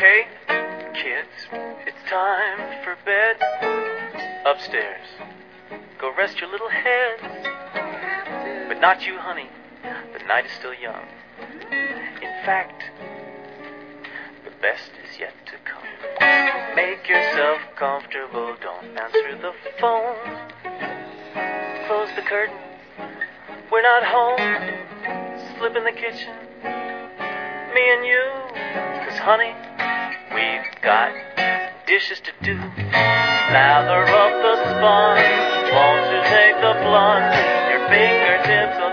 Okay, kids, it's time for bed. Upstairs, go rest your little heads. But not you, honey, the night is still young. In fact, the best is yet to come. Make yourself comfortable, don't answer the phone. Close the curtain, we're not home. Slip in the kitchen, me and you. 'Cause honey, we've got dishes to do. Lather up the sponge, won't you take the plunge? Your fingertips will